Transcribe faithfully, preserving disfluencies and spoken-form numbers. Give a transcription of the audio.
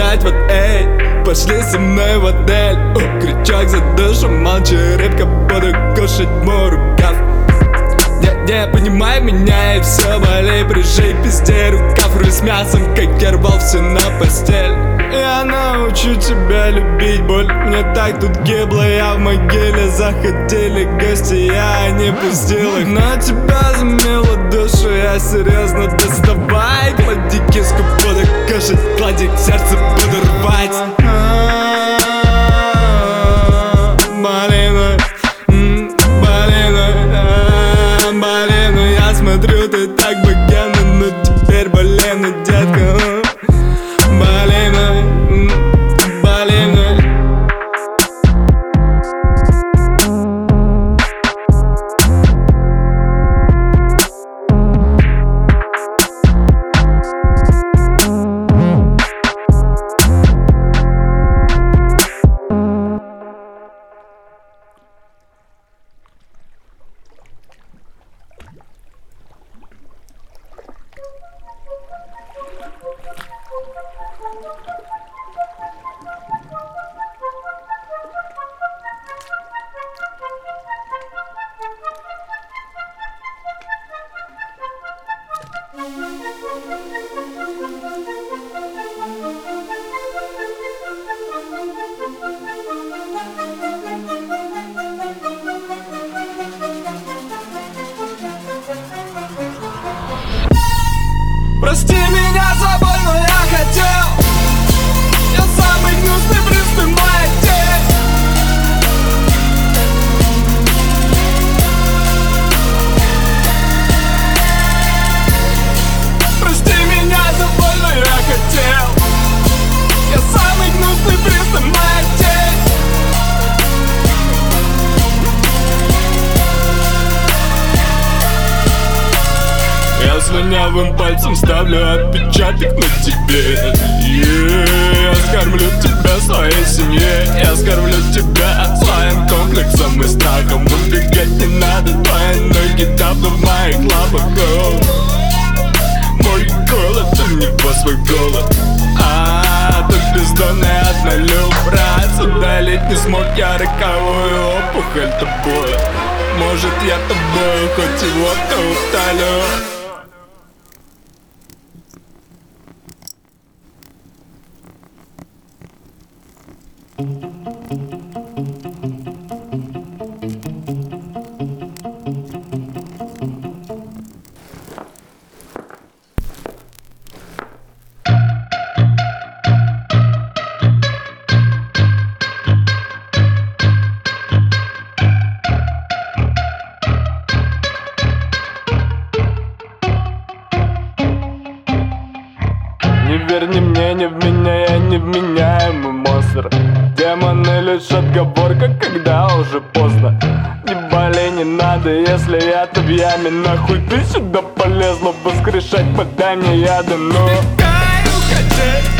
играть вот эй, пошли со мной в отель. О, крючок за душу, молча, рыбка, буду кушать мой рукав. Не, не понимай меня и все, болей, прижей пизде рукав. Руль с мясом, как я рвал все на постель. Я научу тебя любить боль, мне так тут гибло, я в могиле. Заходили гости, я не пустил их, но тебя замело душу, я серьезно, доставай. Клади киску, буду кушать, клади сердце, буду рвать. Малина, малина, малина, я смотрю, ты так богемна, ну теперь болена, детка. Малина, малина. Прости меня за боль, но я хотел. Я самый гнусный приз, ты моя тень. Прости меня за боль, но я хотел. Я самый гнусный приз, ты моя тень. Я слюнявым пальцем ставлю отпечаток на тебе. Yeah. Я скормлю тебя своей семье. Я скормлю тебя своим комплексом и страхом. Убегать не надо, твои ноги давно в моих лапах. Oh. Мой голод, у него свой голод. А, тут бездонный однолюб. Раз удалить не смог я роковую опухоль тобой. Может я тобой хоть и водка утолю. Не верь ни мне, ни в меня, я невменяемый монстр. Демоны лишь отговорка, когда уже поздно. Не болей, не надо, если я-то в яме. Нахуй ты сюда полезла воскрешать, подай мне яды, ну. Убегай, уходи.